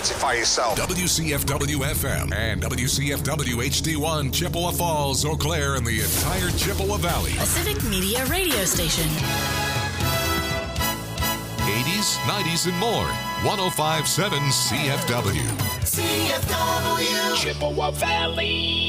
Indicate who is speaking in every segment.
Speaker 1: identify yourself.
Speaker 2: WCFW-FM and WCFW-HD1, Chippewa Falls, Eau Claire, and the entire Chippewa Valley.
Speaker 3: A civic media radio station.
Speaker 2: 80s, 90s, and more. 105.7 CFW.
Speaker 4: CFW. Chippewa Valley.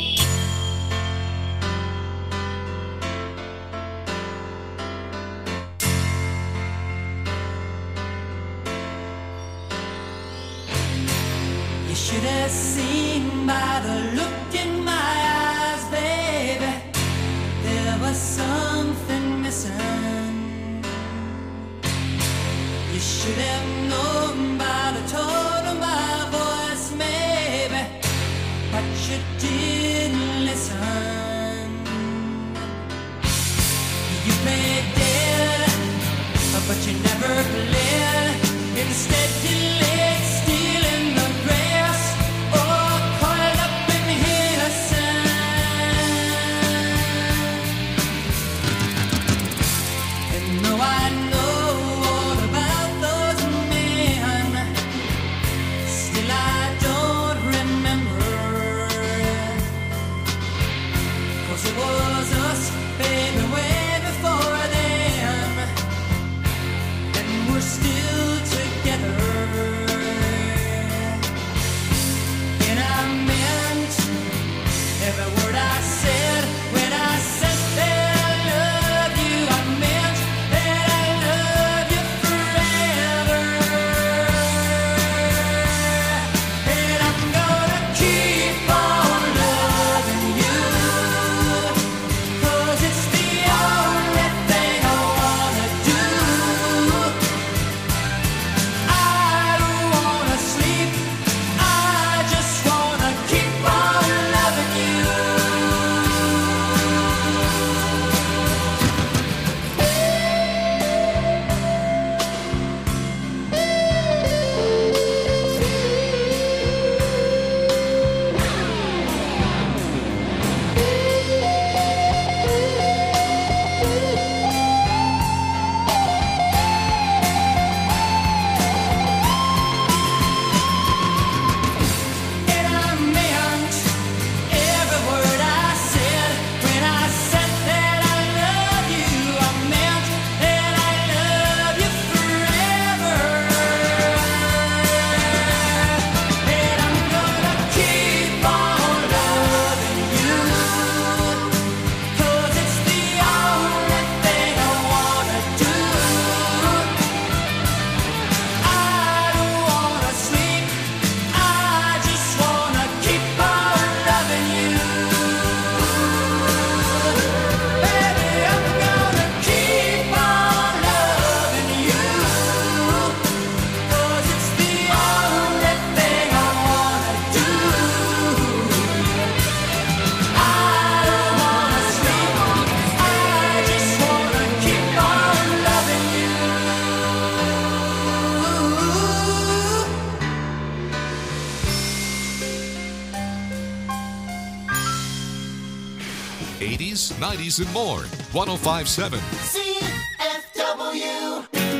Speaker 5: You should have seen by the look in my eyes, baby, there was something missing. You should have known by the tone of my voice, maybe, but you didn't listen. You played dead, but you never played. Instead you lay still in the grass, or coiled up in the sand. And though I know all about those men, still I don't remember. 'Cause it was us, baby, way before then, and we're still together. And I meant every word I said when I said that I love you. I meant that I love you forever. And I'm gonna keep on loving you, 'cause it's the only thing I wanna do. I don't wanna sleep, I just wanna keep on loving you. And I meant every word I said when I said that I love you. I meant that I love you forever. And I'm gonna keep on loving you, 'cause it's the only thing I wanna do. I don't wanna sleep, I just wanna keep on loving you. Baby, I'm gonna keep on loving you, 'cause it's the only thing I wanna do. I don't wanna sleep, I just wanna keep on loving you.
Speaker 2: 80s, 90s, and more. 105.7.
Speaker 4: CFW.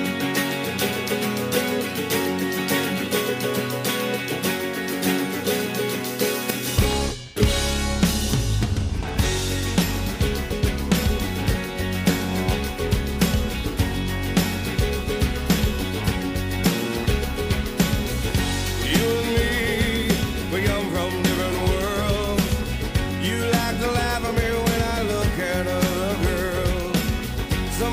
Speaker 6: You and me, we come from different worlds. You like to laugh at me when I look at other girls.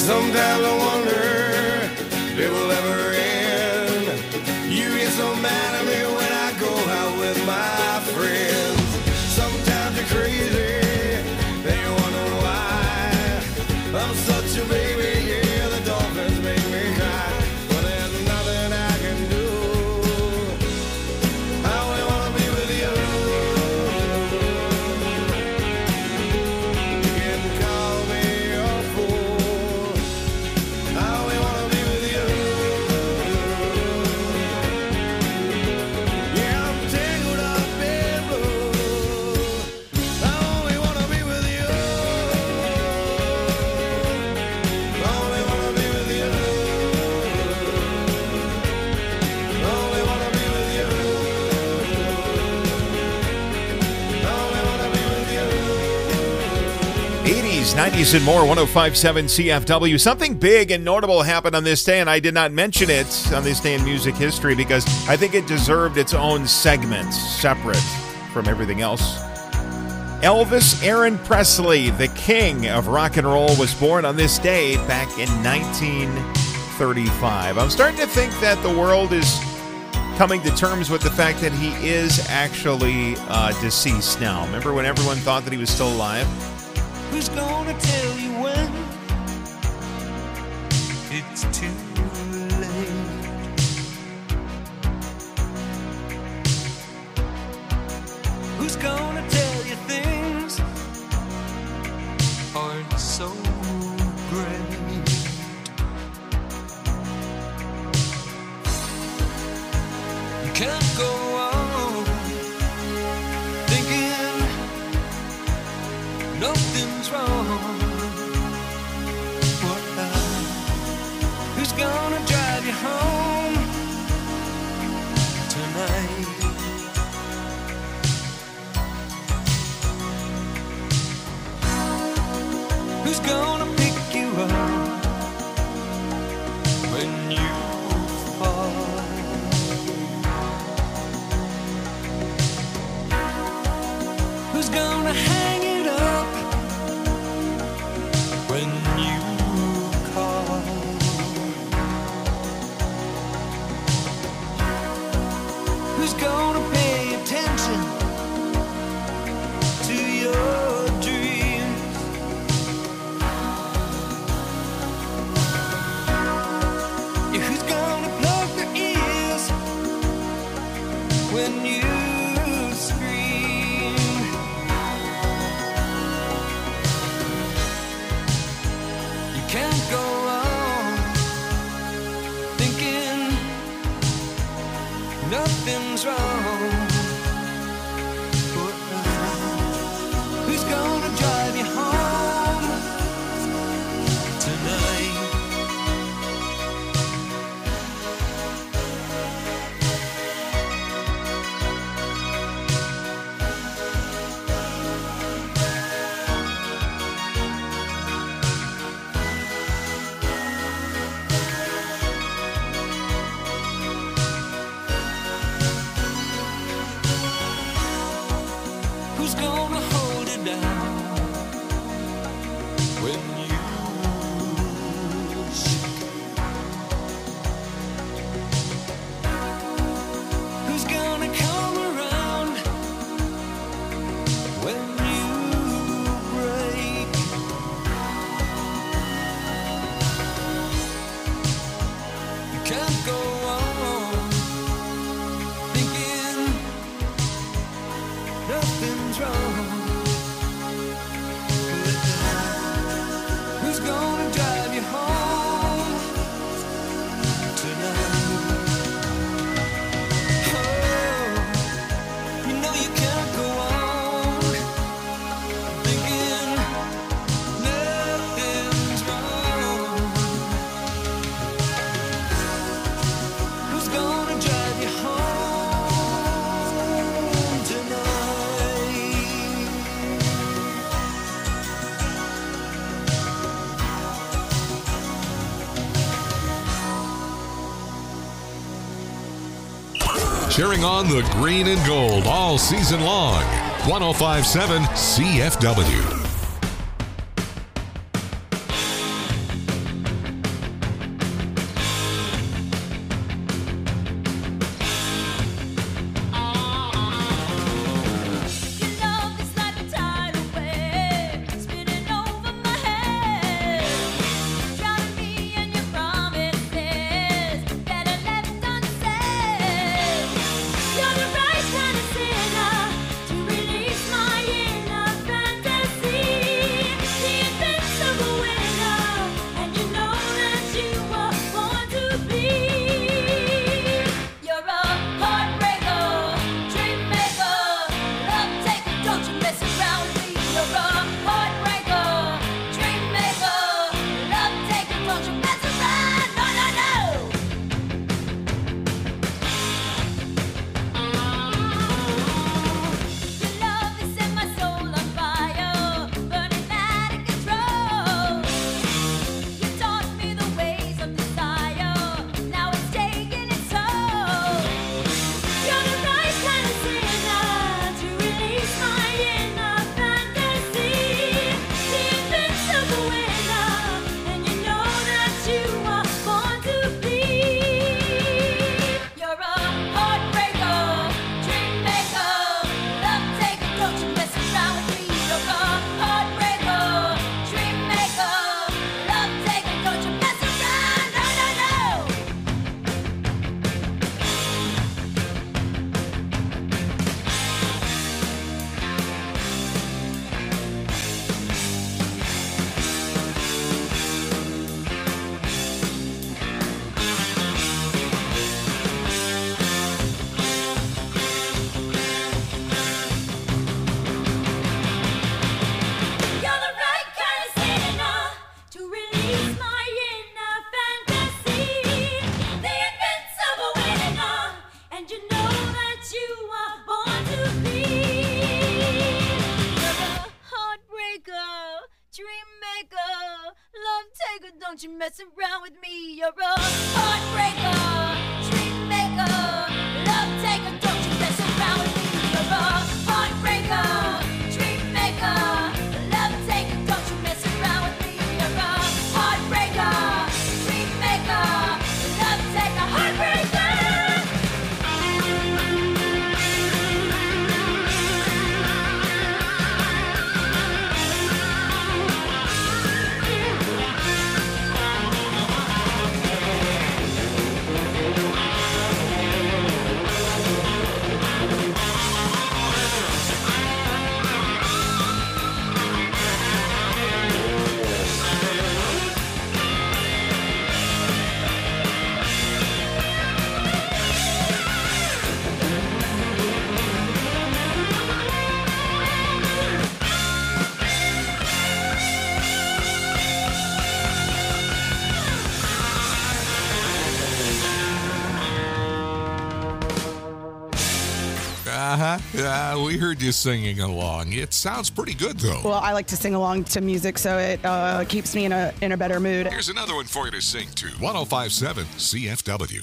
Speaker 6: Sometimes I wonder if it will ever end. You get so mad at me when I go out with my friends. Sometimes you're crazy, and you wonder why. I'm such a baby, yeah, the dolphins make me cry. But there's nothing I can do. I only wanna be with you. You can call me a fool. I only wanna be with you. Yeah, I'm tangled up in blue. I only wanna be with you. I only wanna be with you. I only wanna be with you. I only wanna be with you.
Speaker 1: 80s, 90s, and more, 105.7 CFW. Something big and notable happened on this day, and I did not mention it on this day in music history because I think it deserved its own segment, separate from everything else. Elvis Aaron Presley, the king of rock and roll, was born on this day back in 1935. I'm starting to think that the world is coming to terms with the fact that he is actually deceased now. Remember when everyone thought that he was still alive?
Speaker 5: Who's gonna tell you when it's too late? Who's gonna tell you things aren't so great? You can't go on thinking nothing's wrong. What who's gonna drive you home tonight? Who's gonna pick you up when you fall? Who's gonna hang it up when you call? Who's gonna pay attention to your dreams? Yeah, who's gonna plug their ears when you scream? You can't go on thinking nothing's wrong. Who's gonna drive you home tonight? Who's gonna hold it down when you shake? Who's gonna come around when you break? You can't go on thinking nothing's wrong. Who's gonna drive you home tonight? Oh, you know you can't go on thinking nothing's wrong. Who's gonna drive you home tonight?
Speaker 2: Cheering on the green and gold all season long. 105.7 CFW.
Speaker 7: love taker, don't you mess around with me. You're a heartbreaker, dream maker, love taker, don't you mess around with me. You're a heartbreaker, dream maker, love taker, don't you mess around with me. You're a heartbreaker, dream maker, love taker, heartbreaker.
Speaker 2: We heard you singing along. It sounds pretty good, though.
Speaker 8: Well, I like to sing along to music, so it keeps me in a better mood.
Speaker 2: Here's another one for you to sing to. 105.7 CFW.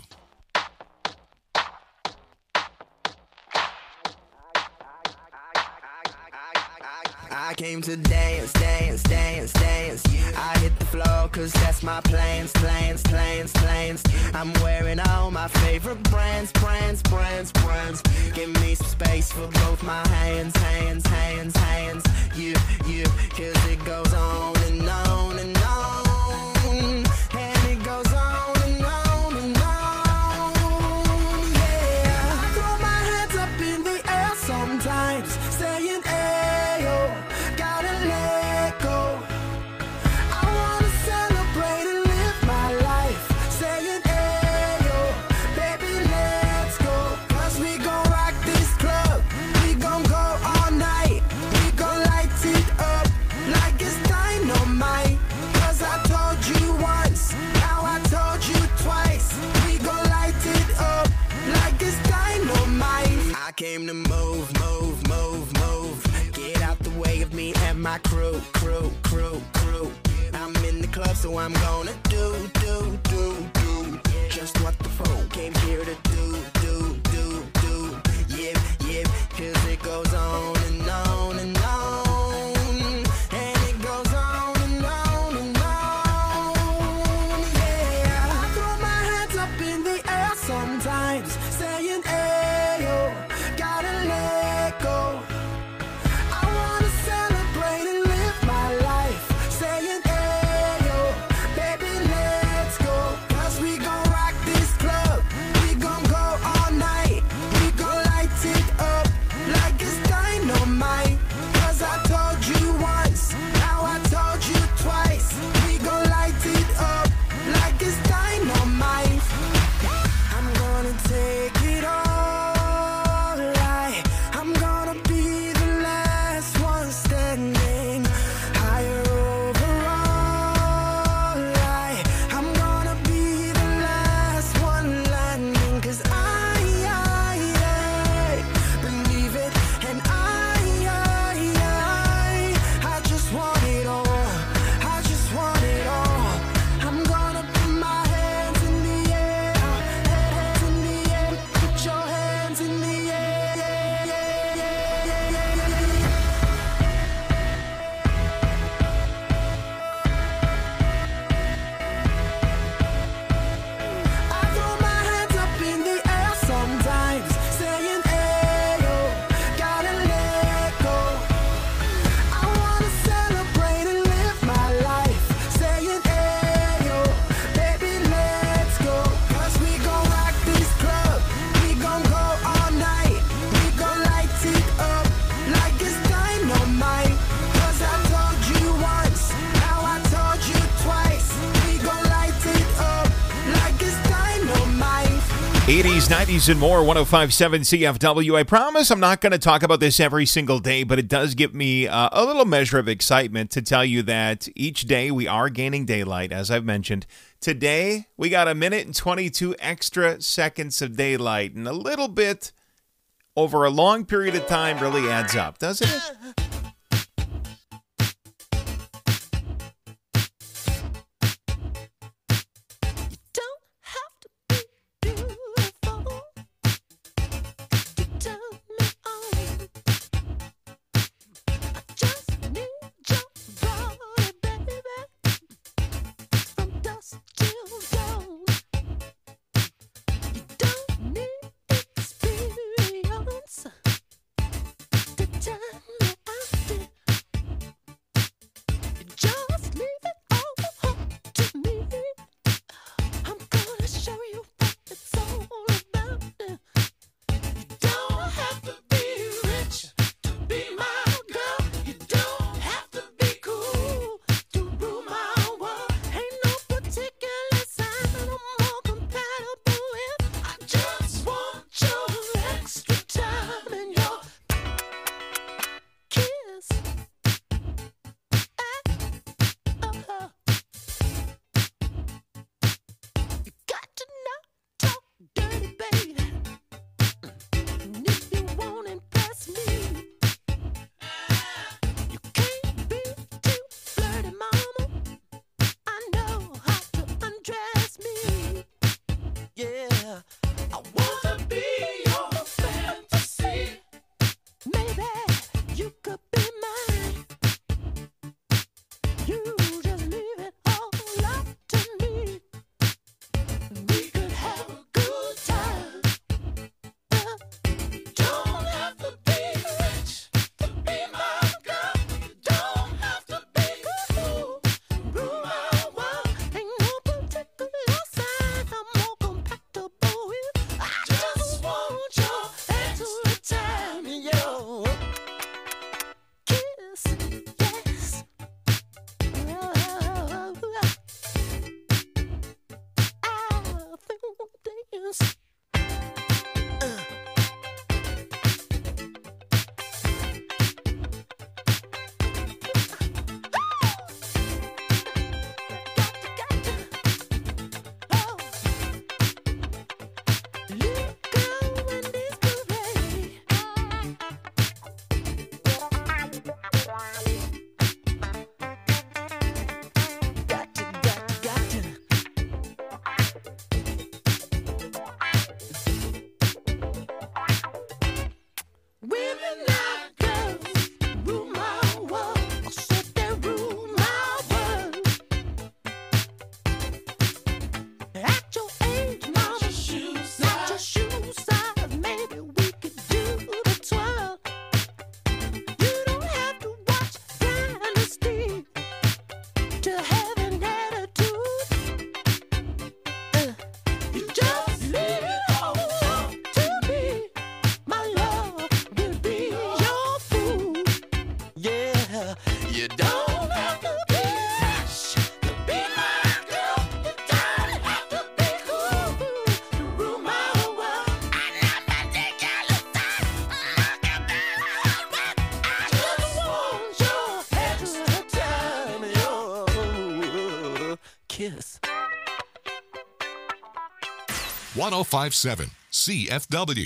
Speaker 9: I came to dance, dance, dance, dance. I hit the floor cause that's my plans. I'm wearing all my favorite brands. Give me some space for both my hands. You, cause it goes on and on and on. And it goes on and on and on. Yeah, I throw my hands up in the air sometimes, saying, ayo, gotta let go. I wanna celebrate and live my life, saying, ayo, baby, let's go. Cause we gon' rock this club, we gon' go all night. We gon' light it up like it's dynamite. Cause I told you once, now I told you twice. We gon' light it up like it's dynamite. I came to move. Get out the way of me and my crew. I'm in the club, so I'm gonna do just what the folk came here to do. Yeah, cause it goes on and on and on. And it goes on and on and on. Yeah, I throw my hands up in the air sometimes, saying, ayo, gotta let go. I wanna celebrate and live my life, saying, ayo, baby, let's go. Cause we gon' rock this club, we gon' go all night. We gon' light it up like it's dynamite. Cause I told you once, now I told you twice. We gon' light it up like it's dynamite. I'm gonna take it all right. I'm gonna be the last one standing. Higher over all right. I'm gonna be the last one landing. Cause I believe it. And I just want it all. I just want it all. I'm gonna put my hands in the air. Hands in the air. Put your hands in the air. I throw my hands up in the air sometimes, saying, ayo, gotta let go. I wanna celebrate and live my life, saying, ayo, baby, let's go. Cause we gon' rock this club, we gon' go all night. We gon' light it up like it's dynamite. Cause I told you once, now I told you twice. We gon' light it up like it's dynamite.
Speaker 1: 80s, 90s, and more, 105.7 CFW. I promise I'm not going to talk about this every single day, but it does give me a little measure of excitement to tell you that each day we are gaining daylight, as I've mentioned. Today, we got 1 minute and 22 extra seconds of daylight, and a little bit over a long period of time really adds up, doesn't it?
Speaker 10: kiss.
Speaker 2: 1057 CFW.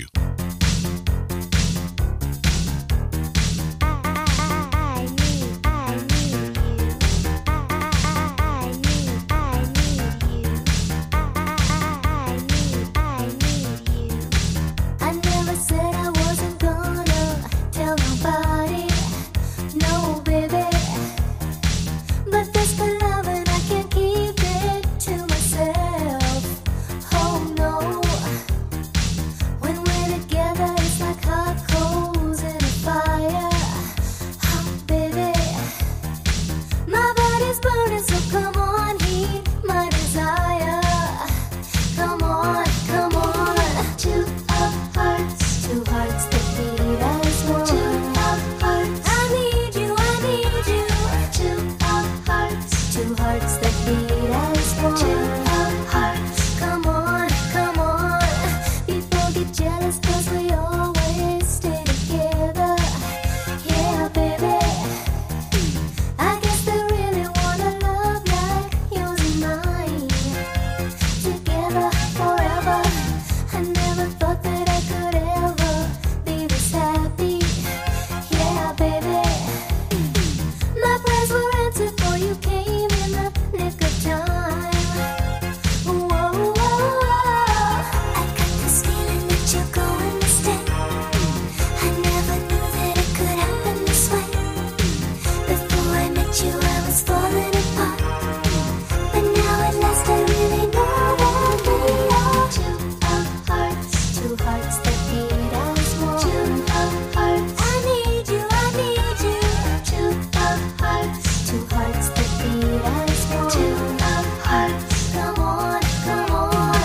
Speaker 7: I never said I wasn't gonna tell nobody, no baby. But this good loving, I can't keep it to myself. Oh no. When we're together, it's like hot coals in a fire. Oh baby, my body's burning, so come on, heat my desire. Come on, come on. Two hearts that beat as one. Two hearts, I need you, I need you. Two hearts that beat as one. Two hearts, come on, come on. People get jealous 'cause we always stay together. Yeah, baby. I guess they really wanna love like yours and mine. Together forever. I never thought that I could ever be this happy. Yeah, baby. My prayers were answered for you came in the nick of time. Whoa, whoa, whoa. I got this feeling that you're going to stay. I never knew that it could happen this way. Before I met you, I was falling apart. But now at last I really know that we are two hearts that beat as one. Two hearts, I need you, I need you. Two hearts that beat as one. Two hearts, come on, come on.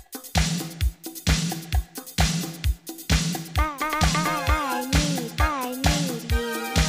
Speaker 7: I need you.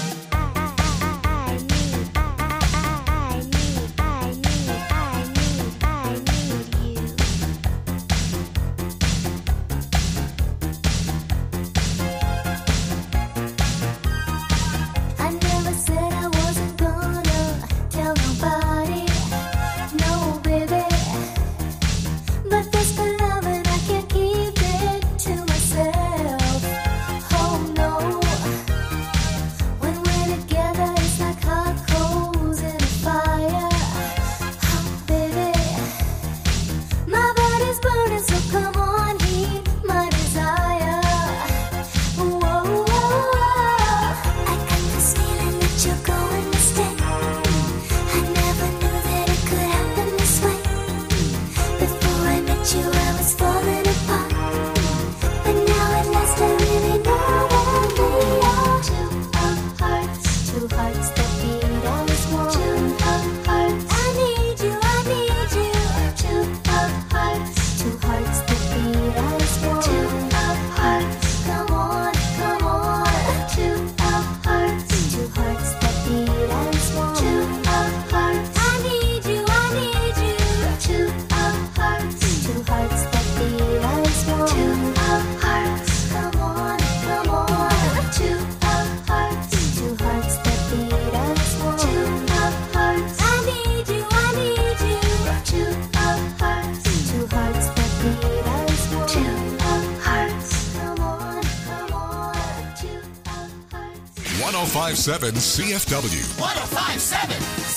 Speaker 7: I never said I wasn't gonna tell nobody, no baby. But this good loving, I can't keep it to myself. Oh no. When we're together, it's like hot coals in a fire. Oh baby, my body's burning, so come on, heat my desire. Whoa, whoa, whoa. I got this feeling that you're going to stay. I never knew that it could happen this way. Before I met you, I was falling apart. But now at last I really know that we are two hearts that beat as one. Two hearts, I need you, I need you. Two hearts that beat as one. Two hearts, come on, come on. Two hearts that beat as one. Two hearts, I need you, I need you. Two hearts that beat as one. Two hearts, come on, come on. Two hearts that beat as one. Two hearts, I need you, I need you. Two hearts that beat as one. Two hearts, come on, come on. Two hearts.
Speaker 2: 1057 CFW.
Speaker 4: 1057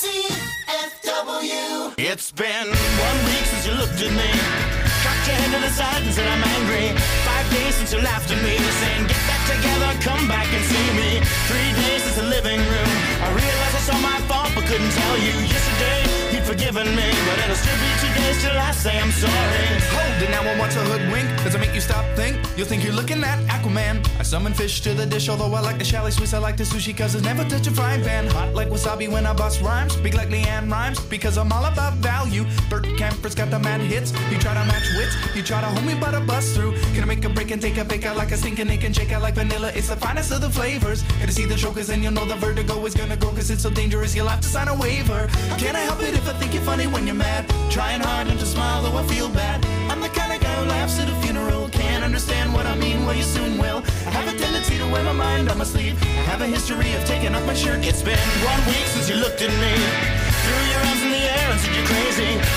Speaker 4: CFW.
Speaker 10: It's been 1 week since you looked at me. Cocked your head to the side and said I'm angry. 5 days since you laughed at me, saying get back together, come back and see me. 3 days since the living room. I realized it's all my fault, but couldn't tell you. Yesterday you'd forgiven me, but it'll still be 2 days till I say I'm sorry.
Speaker 11: Hold it now, I want to hoodwink. Does it make you stop, think? You'll think you're looking at Aquaman. I summon fish to the dish, although I like the chalet Swiss. I like the sushi, cause it's never touch a frying pan. Hot like wasabi when I bust rhymes. Big like Leanne rhymes, because I'm all about value. Bert Camper's got the mad hits. You try to match wits, you try to hold me but I bust through. Gonna make a break and take a bake out like a stinking ink and shake out like vanilla. It's the finest of the flavors. Gonna see the chokers and you'll know the vertigo is gonna go, cause it's so dangerous you'll have to sign a waiver. Can't I help it if I think you're funny when you're mad? Trying hard not to smile though I feel bad. I'm the kind of guy who laughs at a funeral. Can't understand what I mean, well you soon will. I have a tendency to wear my mind on my sleeve. I have a history of taking off my shirt.
Speaker 10: It's been 1 week since you looked at me. Threw your arms in the air and said you're crazy.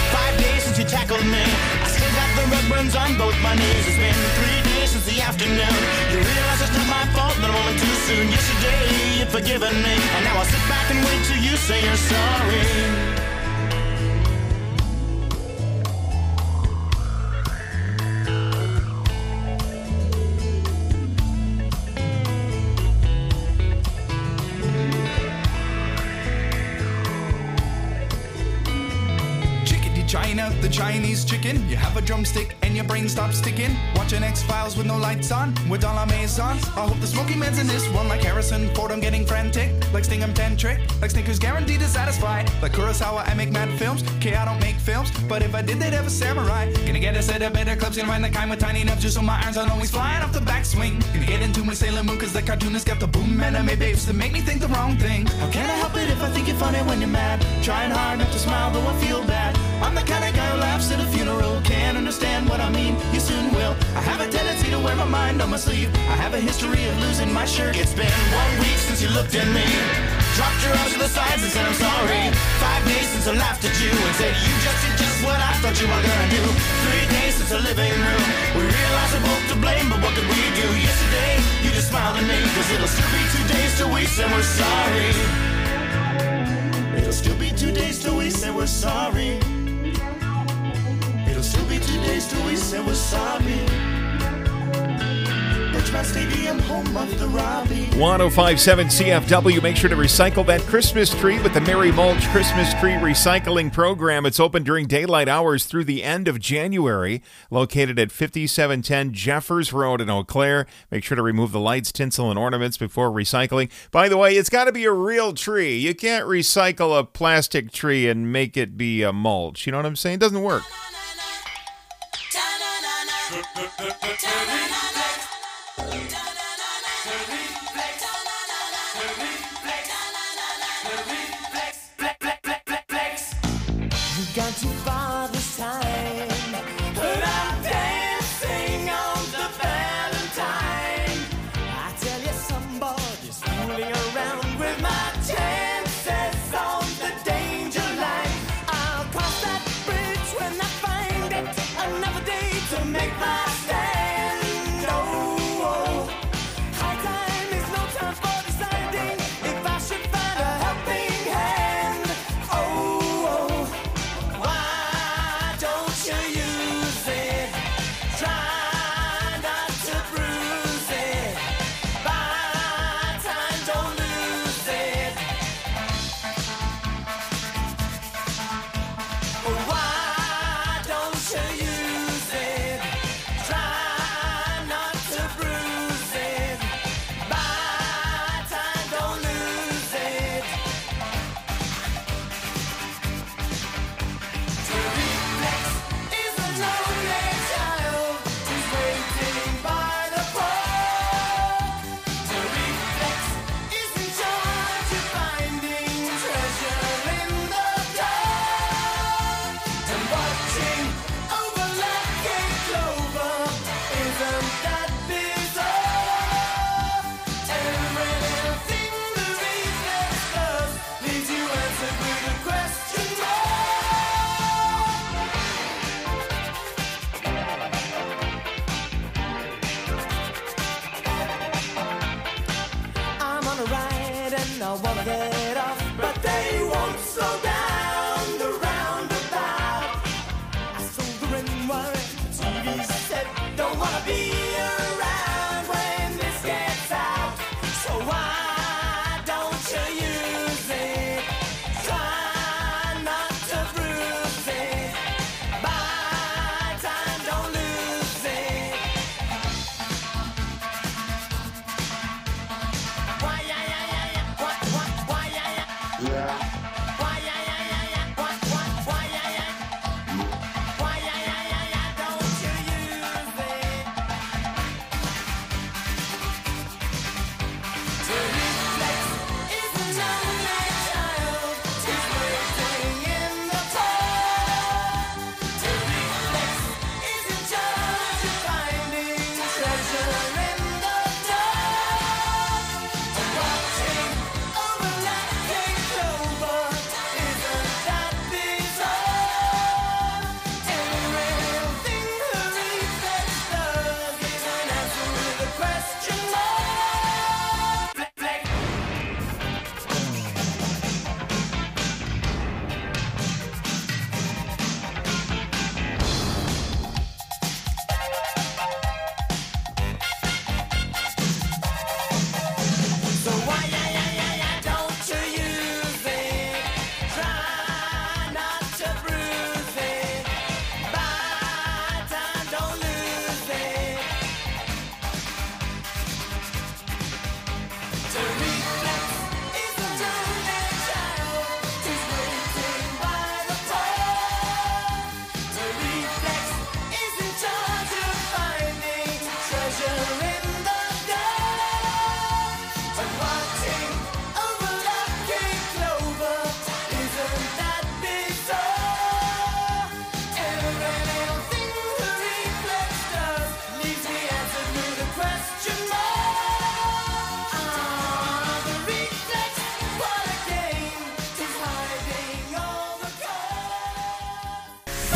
Speaker 10: burns on both my knees. It's been 3 days since the afternoon. You realize it's not my fault that I'm only too soon. Yesterday you'd forgiven me, and now I'll sit back and wait till you say you're sorry.
Speaker 11: China, the Chinese chicken. You have a drumstick and your brain stops sticking. Watching X-Files with no lights on, with all our maisons. I hope the smoky man's in this one, like Harrison Ford. I'm getting frantic, like Sting I'm tantric, like Snickers guaranteed to satisfy. Like Kurosawa, I make mad films. Okay, I don't make films, but if I did, they'd have a samurai. Gonna get a set of better clips, gonna find the kind with tiny enough just so my irons aren't always flying off the backswing. Gonna get into my Sailor Moon, cause the cartoonist got the boom anime babes to make me think the wrong thing. How can I help it if I think you're funny when you're mad? Trying hard not to smile, though I feel bad. I'm the kind of guy who laughs at a funeral. Can't understand what I mean, you soon will. I have a tendency to wear my mind on my sleeve. I have a history of losing my shirt.
Speaker 10: It's been 1 week since you looked at me, dropped your arms to the sides and said I'm sorry. 5 days since I laughed at you and said you just did just what I thought you were gonna do. 3 days since the living room, we realized we're both to blame, but what could we do? Yesterday, you just smiled at me, cause it'll still be 2 days till we say we're sorry. It'll still be 2 days till we say we're sorry. It'll still be 2 days till we say we're sorry. Birchmount Stadium, home of the Robbie.
Speaker 1: 1057 CFW. Make sure to recycle that Christmas tree with the Merry Mulch Christmas Tree Recycling Program. It's open during daylight hours through the end of January. Located at 5710 Jeffers Road in Eau Claire. Make sure to remove the lights, tinsel, and ornaments before recycling. By the way, it's got to be a real tree. You can't recycle a plastic tree and make it be a mulch. You know what I'm saying? It doesn't work.
Speaker 5: Gone too far this time, but I'm dancing on the Valentine. I tell you, somebody's fooling around with my chances on the danger line. I'll cross that bridge when I find it. Another day to make my stand. Oh, high time is no time for deciding if I should find a helping hand. Oh, why don't you use it? Try not to bruise it. Buy time, don't lose it. Why don't you use it? Try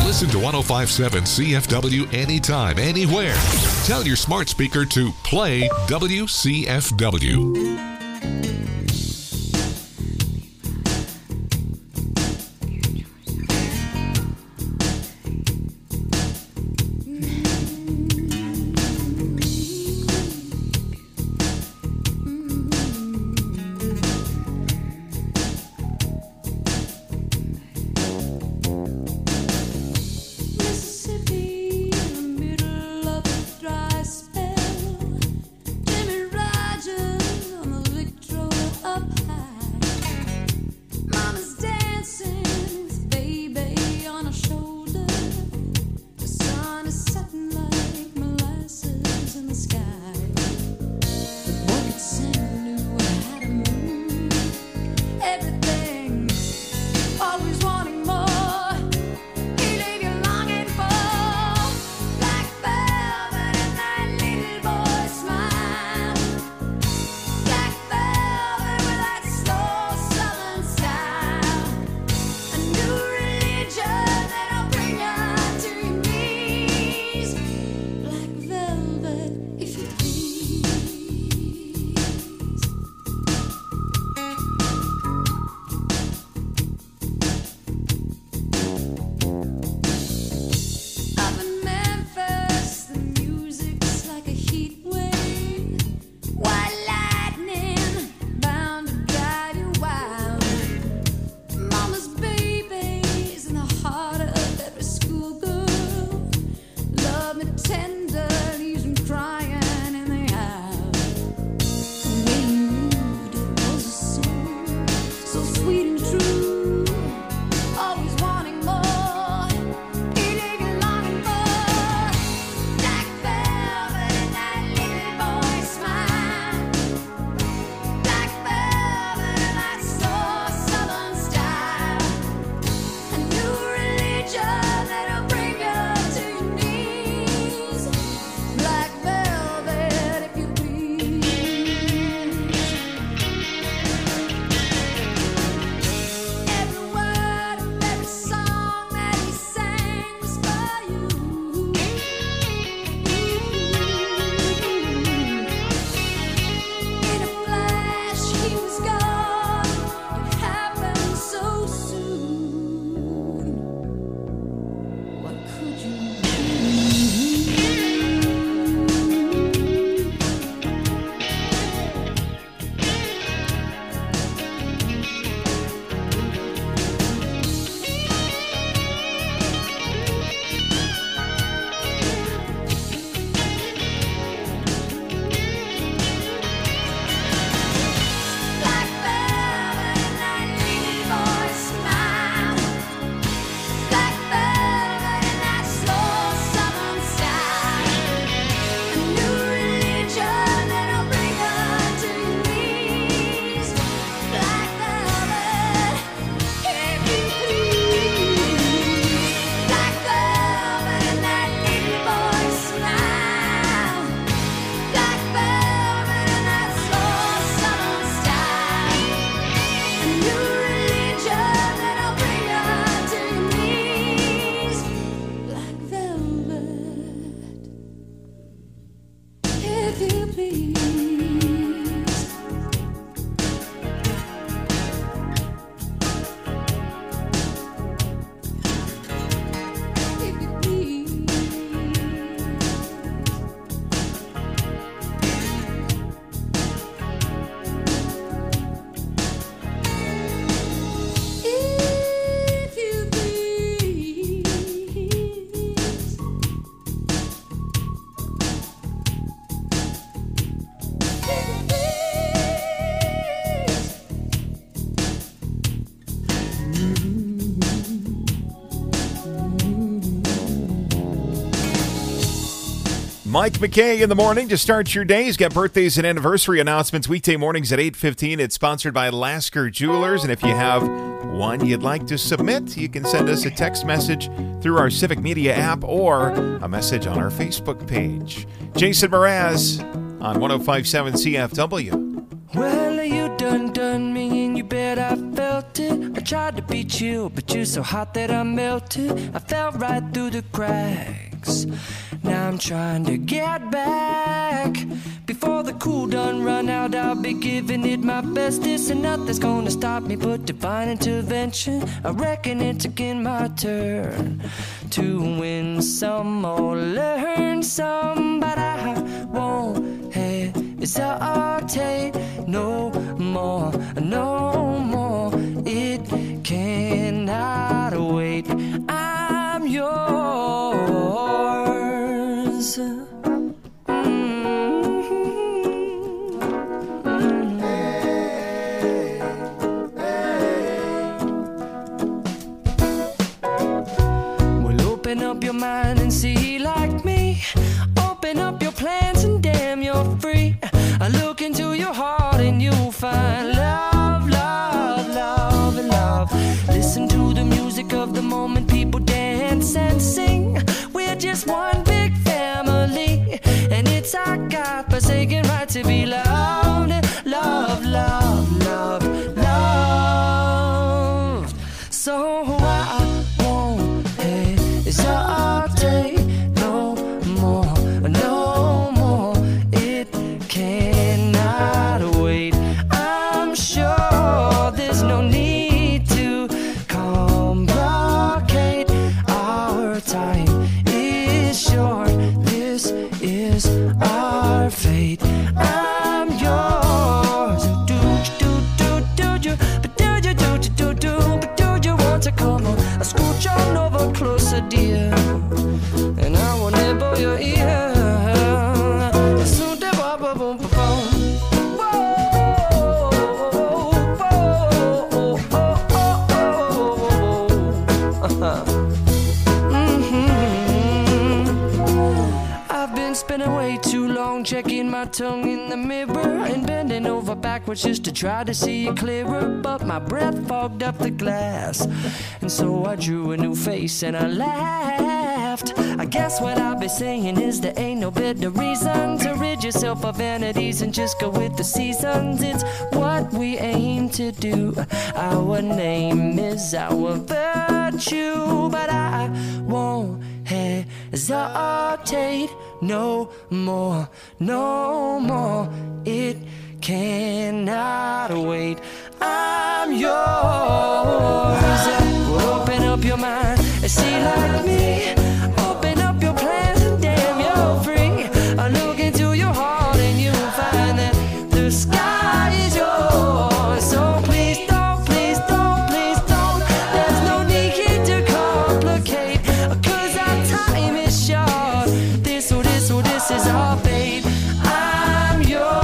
Speaker 2: Listen to 105.7 CFW anytime, anywhere. Tell your smart speaker to play WCFW.
Speaker 5: Mississippi, in the middle of a dry spell. Jimmy Rogers on the Victrola up high. Mama's dancing with baby on her shoulder. The sun is setting like molasses in the sky. The boy could sing knew how to move. Everything, always wanting more. He leave you longing for black velvet and that little boy smile. Black velvet with that slow southern style. A new religion that'll bring you to your knees. Black velvet, if you please. Up in Memphis, the music's like a heat wave. White lightning bound to drive you wild. Mama's baby's in the heart of every schoolgirl. Love me tender, leaves me crying in the aisle. The way you moved, it was a song, so sweet and true. Always wanting more. He leave you longing for black velvet and that little boy smile. Black velvet and that slow southern style. A new religion that'll bring you to your knees. Black velvet, if you please. Every word of every song that he sang was for you. In a flash, he was gone. It happened so soon. What could you do? Black velvet and that little boy smile. Black velvet and that slow southern style. A new religion that'll bring you to your knees. Black velvet, if you please. Black velvet and that little boy smile. Black velvet and that slow southern style. A new religion that'll bring you to your knees. Black velvet, if you please. If you please. If you please.
Speaker 1: Mike McKay in the morning to start your day. He's got birthdays and anniversary announcements weekday mornings at 8:15. It's sponsored by Lasker Jewelers. And if you have one you'd like to submit, you can send us a text message through our Civic Media app or a message on our Facebook page. Jason Mraz on 105.7 CFW.
Speaker 12: Well, you done me and you bet I
Speaker 5: felt it. I tried to be chill, but you're so hot that I melted. I fell right through the cracks. Now I'm trying to get back. Before the cool done run out, I'll be giving it my bestest, and nothing's gonna stop me but divine intervention. I reckon it's again my turn to win some or learn some, but I won't hesitate no more, no more. It cannot wait. I'm yours. Open up your mind and see like me. Open up your plans and damn, you're free. I look into your heart and you'll find love, love, love, and love. Listen to the music of the moment, people dance and sing. We're just one big family, and it's our God-forsaken right to be loved. Love, love, love, love. So I won't hesitate no more, no more. It cannot wait. I'm sure there's no need to complicate. Our time is short. This is our fate. I'm yours. Do you, but do you, but do you want to come on? I scooch on over closer, dear, and I will nibble your ear. I've been spinning way too long, checking my tongue in the mirror and bending over backwards just to try to see it clearer, but my breath fogged up the glass, and so I drew a new face and I laughed. I guess what I'll be saying is there ain't no better reason to rid yourself of vanities and just go with the seasons. It's what we aim to do. Our name is our virtue, but I won't hesitate no more, no more. It cannot wait. I'm yours. Well, open up your mind and see like me. Open up your plans and damn, you're free. I look into your heart and you'll find that the sky is yours. So please don't, please don't, please don't. There's no need here to complicate, 'cause our time is short. This is our fate. I'm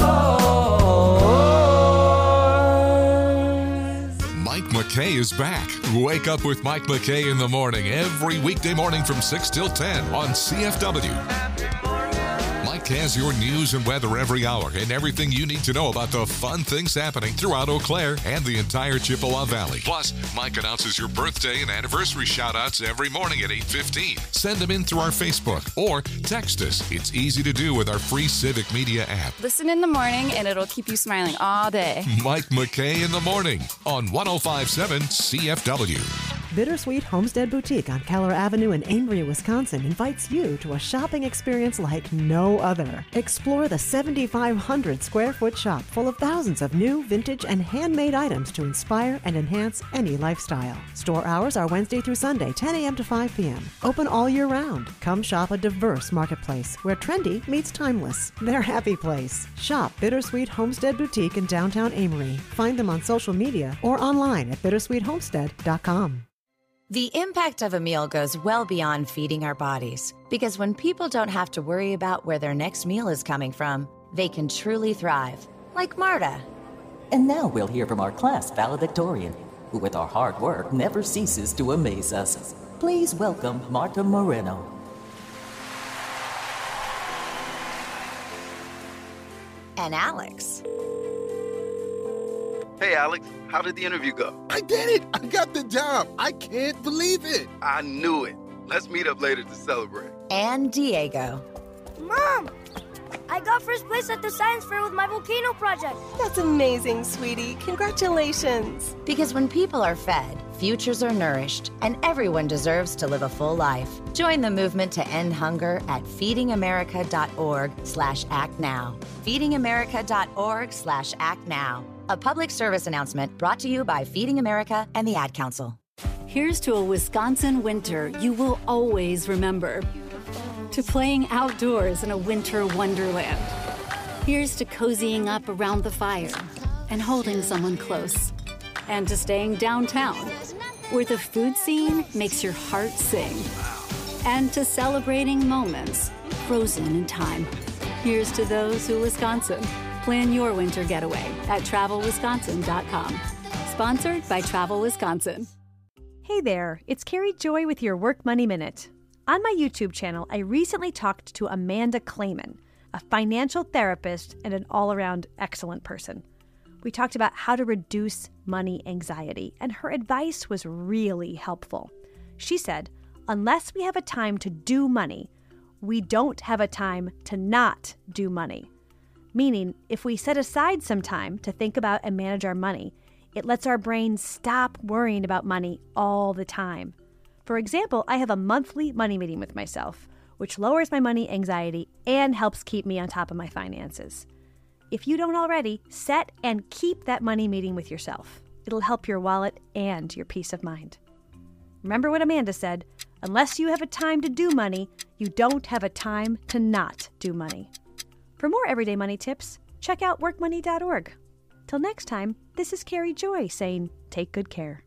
Speaker 5: yours.
Speaker 2: Mike McKay is back. Wake up with Mike McKay in the morning every weekday morning from 6 till 10 on CFW. Mike has your news and weather every hour and everything you need to know about the fun things happening throughout Eau Claire and the entire Chippewa Valley. Plus, Mike announces your birthday and anniversary shout-outs every morning at 8:15. Send them in through our Facebook or text us. It's easy to do with our free Civic Media app.
Speaker 12: Listen in the morning and it'll keep you smiling all day.
Speaker 2: Mike McKay in the morning on 105.7 CFW.
Speaker 13: Bittersweet Homestead Boutique on Keller Avenue in Amory, Wisconsin invites you to a shopping experience like no other. Explore the 7,500 square foot shop full of thousands of new, vintage, and handmade items to inspire and enhance any lifestyle. Store hours are Wednesday through Sunday, 10 a.m. to 5 p.m. Open all year round. Come shop a diverse marketplace where trendy meets timeless. Their happy place. Shop Bittersweet Homestead Boutique in downtown Amory. Find them on social media or online at bittersweethomestead.com.
Speaker 14: The impact of a meal goes well beyond feeding our bodies, because when people don't have to worry about where their next meal is coming from, they can truly thrive, like Marta.
Speaker 15: And now we'll hear from our class valedictorian, who with our hard work never ceases to amaze us. Please welcome Marta Moreno.
Speaker 14: And Alex.
Speaker 16: Hey, Alex, how did the interview go?
Speaker 17: I did it! I got the job! I can't believe it!
Speaker 16: I knew it. Let's meet up later to celebrate.
Speaker 14: And Diego.
Speaker 18: Mom, I got first place at the science fair with my volcano project.
Speaker 19: That's amazing, sweetie. Congratulations.
Speaker 14: Because when people are fed, futures are nourished, and everyone deserves to live a full life. Join the movement to end hunger at feedingamerica.org/actnow. feedingamerica.org/actnow. A public service announcement brought to you by Feeding America and the Ad Council.
Speaker 3: Here's to a Wisconsin winter you will always remember. To playing outdoors in a winter wonderland. Here's to cozying up around the fire and holding someone close. And to staying downtown, where the food scene makes your heart sing. And to celebrating moments frozen in time. Here's to those who Wisconsin. Plan your winter getaway at TravelWisconsin.com. Sponsored by Travel Wisconsin.
Speaker 20: Hey there, it's Carrie Joy with your Work Money Minute. On my YouTube channel, I recently talked to Amanda Clayman, a financial therapist and an all-around excellent person. We talked about how to reduce money anxiety, and her advice was really helpful. She said, unless we have a time to do money, we don't have a time to not do money. Meaning, if we set aside some time to think about and manage our money, it lets our brain stop worrying about money all the time. For example, I have a monthly money meeting with myself, which lowers my money anxiety and helps keep me on top of my finances. If you don't already, set and keep that money meeting with yourself. It'll help your wallet and your peace of mind. Remember what Amanda said, unless you have a time to do money, you don't have a time to not do money. For more everyday money tips, check out workmoney.org. Till next time, this is Carrie Joy saying, take good care.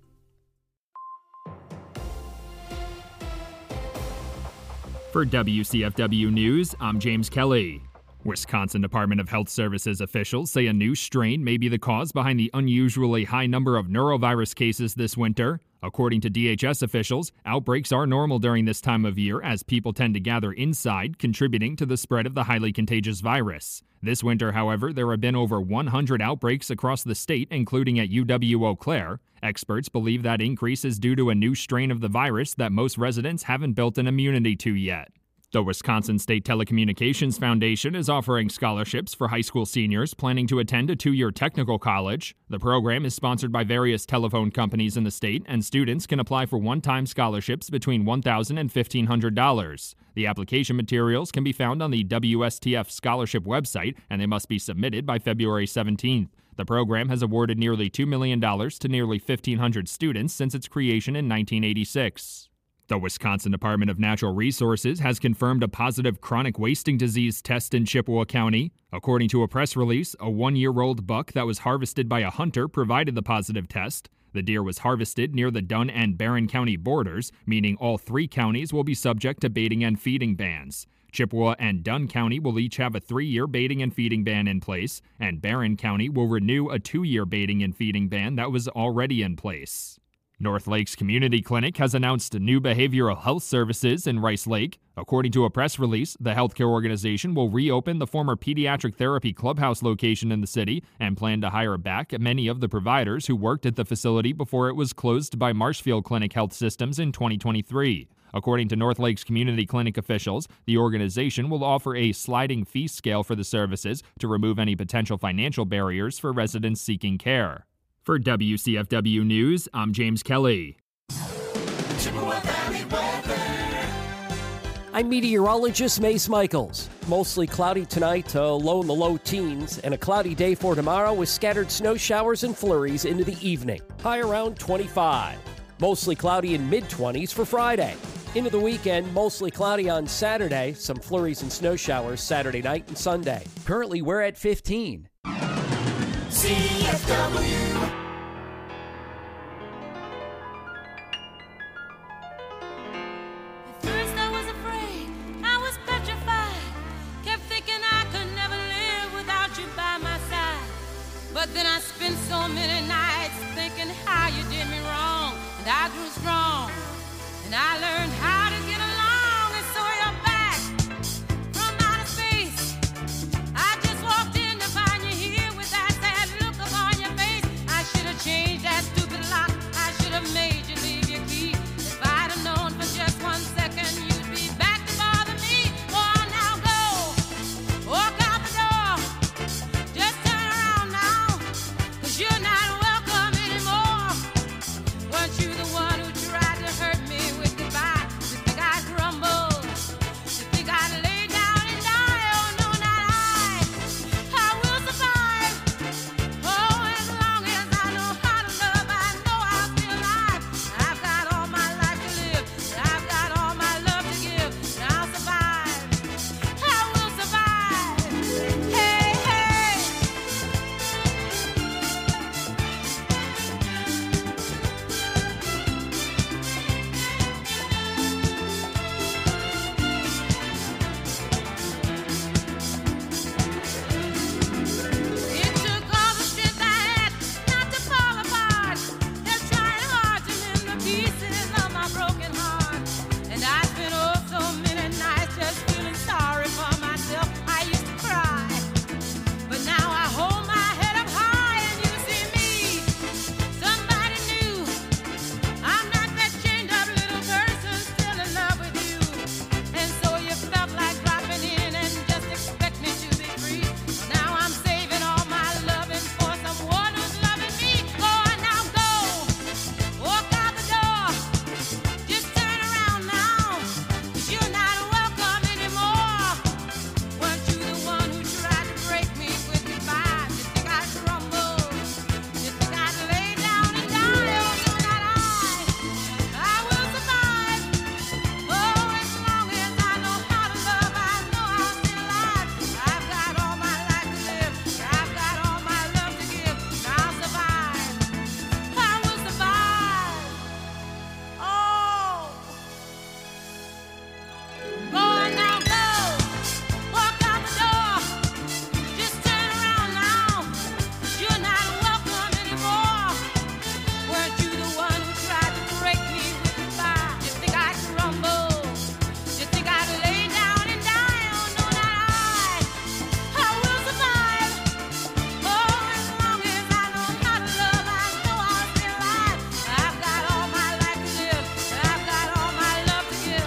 Speaker 21: For WCFW News, I'm James Kelly. Wisconsin Department of Health Services officials say a new strain may be the cause behind the unusually high number of norovirus cases this winter. According to DHS officials, outbreaks are normal during this time of year as people tend to gather inside, contributing to the spread of the highly contagious virus. This winter, however, there have been over 100 outbreaks across the state, including at UW-Eau Claire. Experts believe that increase is due to a new strain of the virus that most residents haven't built an immunity to yet. The Wisconsin State Telecommunications Foundation is offering scholarships for high school seniors planning to attend a 2-year technical college. The program is sponsored by various telephone companies in the state, and students can apply for one-time scholarships between $1,000 and $1,500. The application materials can be found on the WSTF scholarship website, and they must be submitted by February 17th. The program has awarded nearly $2 million to nearly 1,500 students since its creation in 1986. The Wisconsin Department of Natural Resources has confirmed a positive chronic wasting disease test in Chippewa County. According to a press release, a 1-year-old buck that was harvested by a hunter provided the positive test. The deer was harvested near the Dunn and Barron County borders, meaning all 3 counties will be subject to baiting and feeding bans. Chippewa and Dunn County will each have a 3-year baiting and feeding ban in place, and Barron County will renew a 2-year baiting and feeding ban that was already in place. North Lakes Community Clinic has announced new behavioral health services in Rice Lake. According to a press release, the healthcare organization will reopen the former pediatric therapy clubhouse location in the city and plan to hire back many of the providers who worked at the facility before it was closed by Marshfield Clinic Health Systems in 2023. According to North Lakes Community Clinic officials, the organization will offer a sliding fee scale for the services to remove any potential financial barriers for residents seeking care. For WCFW News, I'm James Kelly.
Speaker 22: I'm meteorologist Mace Michaels. Mostly cloudy tonight, low in the low teens, and a cloudy day for tomorrow with scattered snow showers and flurries into the evening. High around 25. Mostly cloudy in mid-20s for Friday. Into the weekend, mostly cloudy on Saturday. Some flurries and snow showers Saturday night and Sunday. Currently, we're at 15.
Speaker 4: CFW.
Speaker 5: First I was afraid, I was petrified. Kept thinking I could never live without you by my side. But then I spent so many nights thinking how you did me wrong. And I grew strong, and I learned how to get along. And so you're back from outer space. I just walked in to find you here with that sad look upon your face. I should have changed that stupid lock. I should have made you leave your key. If I'd have known for just 1 second you'd be back to bother me. Oh, now go. Walk out.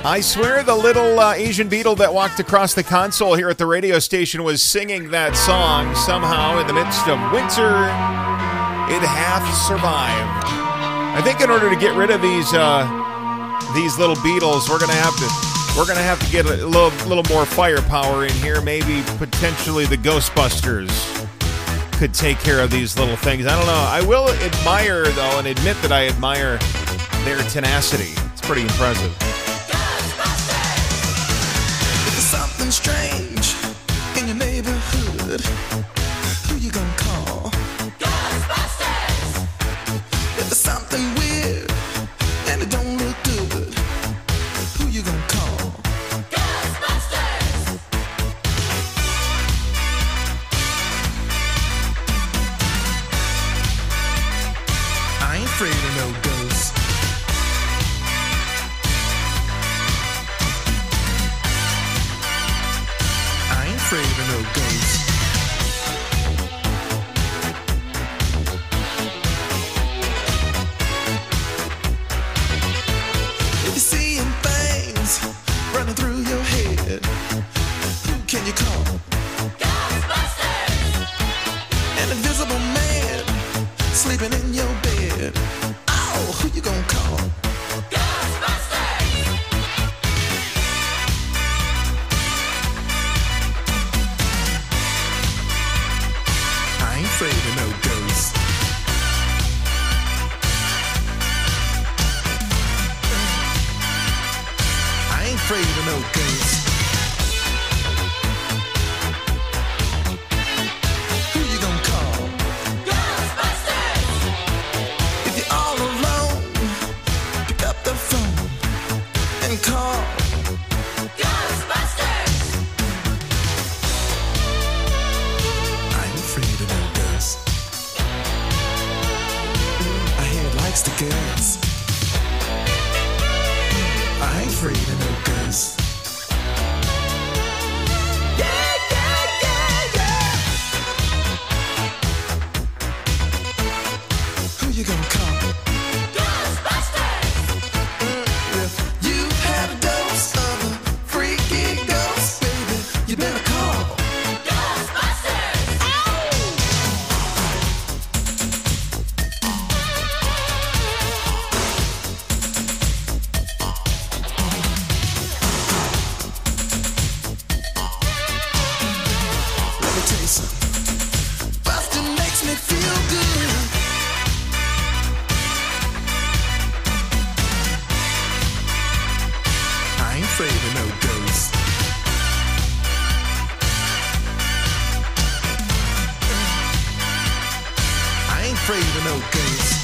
Speaker 1: I swear the little Asian beetle that walked across the console here at the radio station was singing that song somehow in the midst of winter. It hath survived. I think in order to get rid of these little beetles, we're gonna have to get a little more firepower in here. Maybe potentially the Ghostbusters could take care of these little things. I don't know. I will admire though and admit that I admire their tenacity. It's pretty impressive.
Speaker 11: Something strange in your neighborhood. Who you gonna call? Ghostbusters! If there's something weird and it don't look good, who you gonna call? Ghostbusters! I ain't afraid of no ghosts. Afraid of no ghosts. If you're seeing things running through your head, who can you call? Ghostbusters! An invisible man sleeping in your bed. Oh, who you gonna call? Afraid of no ghosts. I ain't afraid of no ghosts. Who you gonna call? Ghostbusters! If you're all alone, pick up the phone and call Ghostbusters! I ain't afraid of no ghosts. I hear it likes the girls. I ain't afraid of no ghosts. Yeah, yeah, yeah, yeah. Who you gonna call? Ghostbusters! If you've had a dose of a freaky ghost, baby, you better call Ghostbusters! Let me tell you something. Bustin' makes me feel good. I ain't afraid of no ghosts. I ain't afraid of no ghosts.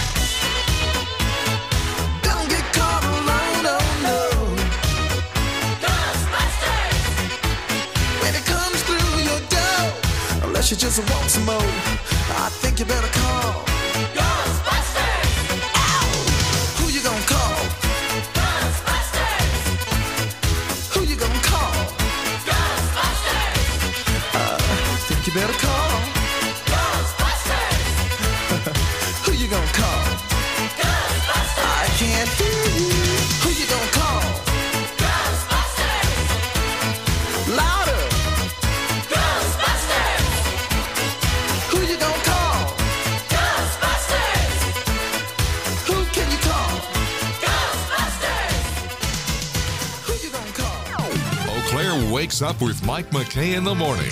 Speaker 11: Don't get caught alone, oh no. Ghostbusters! When it comes through your door, unless you just want some more, I think you better call Ghostbusters! Ow! Who you gonna call? Ghostbusters! Who you gonna call? Ghostbusters! Think you better call Ghostbusters! Who you gonna call? Ghostbusters! I can't hear you. Who you gonna call? Ghostbusters! Louder! Ghostbusters! Who you gonna call? Ghostbusters! Who can you call? Ghostbusters! Who you gonna call?
Speaker 2: Eau Claire wakes up with Mike McKay in the morning.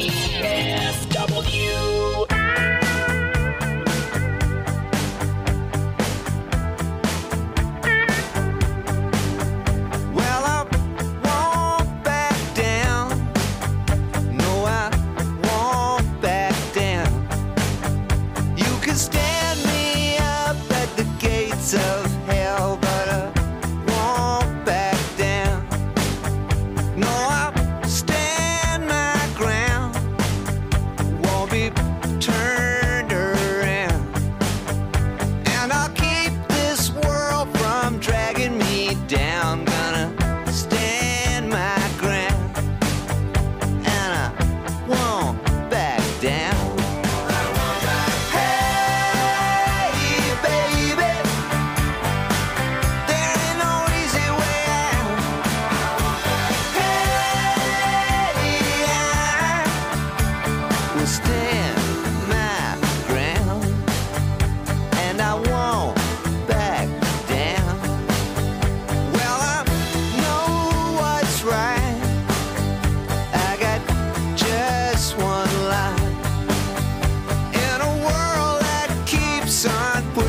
Speaker 4: CFW.
Speaker 9: Well, I won't back down. No, I won't back down. You can stand me up at the gates of hell, but I won't back down. No, I'll stand my ground. Won't be turned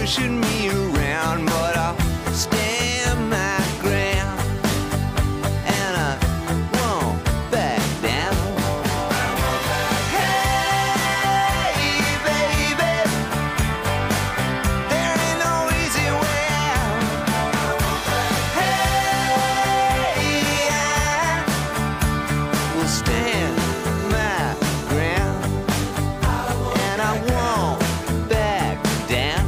Speaker 9: pushing me around, but I'll stand my ground, and I won't back down. Hey, baby, there ain't no easy way out. Hey, I will stand my ground, and I won't back down.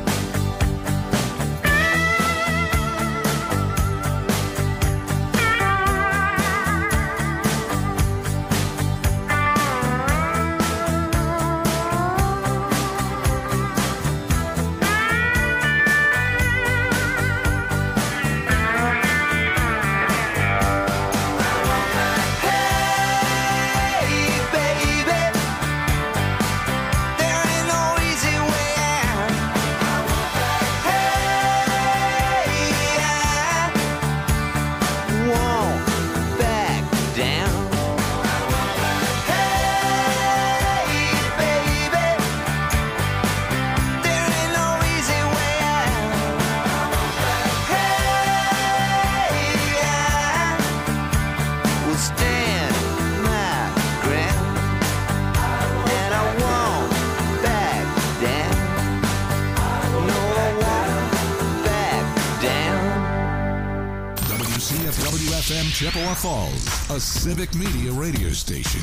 Speaker 9: Hey, baby, there ain't no easy way out. Hey, I won't back down. Hey, baby, there ain't no easy way out. Hey, I will stand my ground, and I won't back down. No, I won't back down.
Speaker 2: WCFW FM Chippewa Falls, a civic media radio station.